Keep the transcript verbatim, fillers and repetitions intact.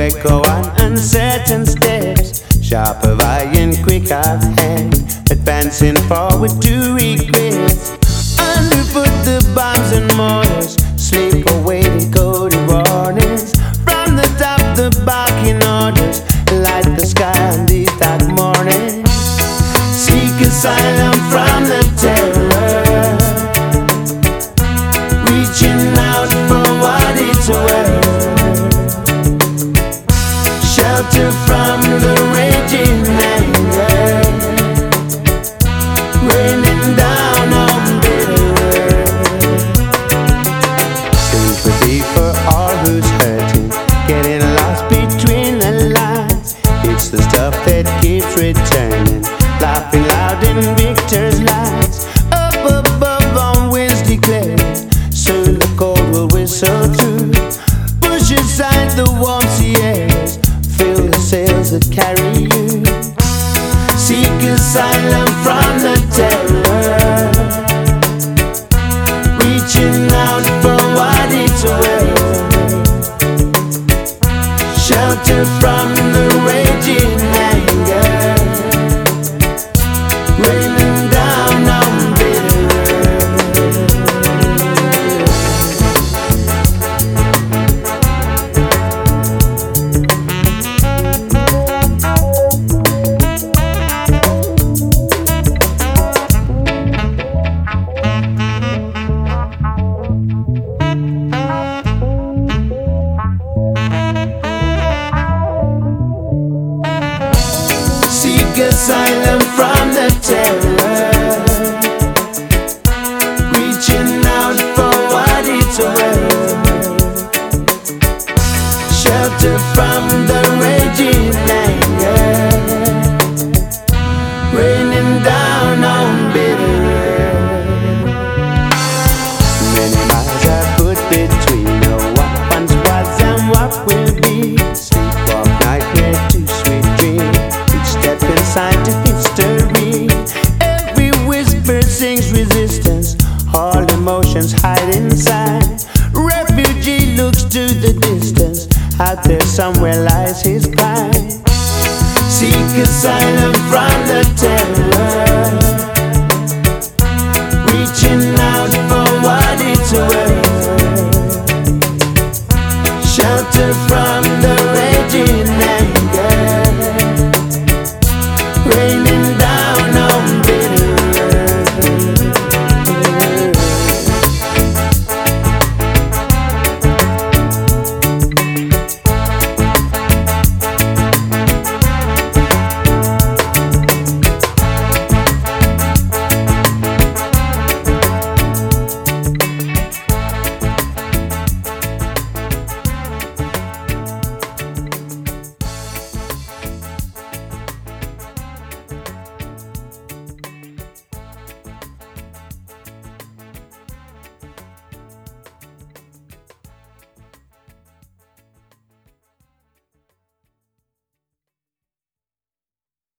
echo on uncertain steps, sharp of eye and quick of hand, advancing forward to regrets. Underfoot the bombs and mortars, sleep away the coded warnings. From the top the barking orders, light the sky on these dark mornings. Seek asylum from the terror, reaching out for what it's worth. Shelter from the raging anger, raining down on bitter earth. Sympathy for all who's hurting, getting lost between the lines. It's the stuff that keeps returning, laughing loud in victor's lights. Up above on winds declared, soon the cold will whistle through. Push aside the warm sea airs, fill the sails that carry you. Seek asylum from the terror, reaching out for what it's worth. Shelter from the raging anger, raining down on bitter asylum from the terror, reaching out for what it's worth. Shelter from the raging anger, raining down on bitter earth. Many miles I put between the what once was and what will be. Sleepwalk nightmare to sweet dream, step inside to history. Every whisper sings resistance, all emotions hide inside. Refugee looks to the distance, out there somewhere lies his pride. Seek asylum from the terror,